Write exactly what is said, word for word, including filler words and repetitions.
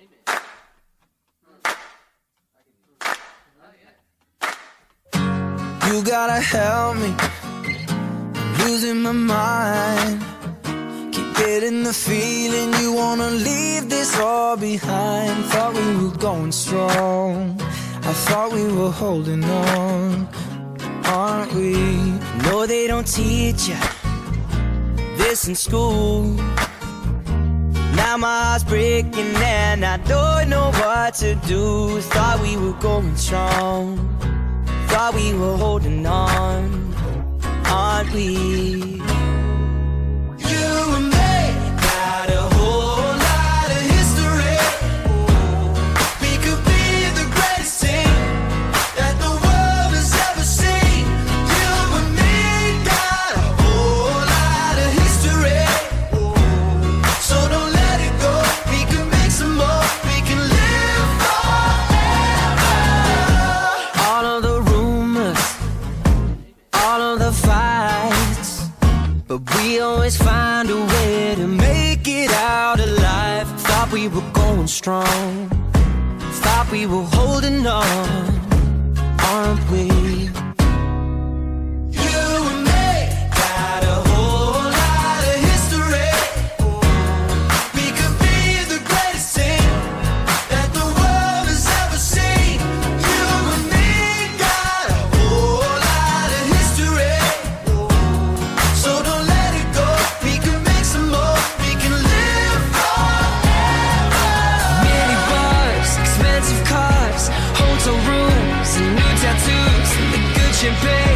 You gotta help me, I'm losing my mind. Keep getting the feeling you wanna leave this all behind. Thought we were going strong, I thought we were holding on, aren't we? No, they don't teach you this in school. Now my heart's breaking and I don't know what to do. Thought we were going strong, thought we were holding on, aren't we? You and me got a whole lot of history. We could be the greatest team that the world has ever seen. You and me got a whole lot of history. So don't let it go, we can make some more, we can live forever. All of the rumors, all of the fights, but we always find a way to make it out alive. Thought we were going strong, thought we were holding on, aren't we? You and me got a whole lot of history. We could be the greatest team that the world has ever seen. You and me got a whole lot of history. So don't let it go, we can make some more, we can live forever. Many bars, expensive cars, hotel rooms, and new tattoos, and the good champagne.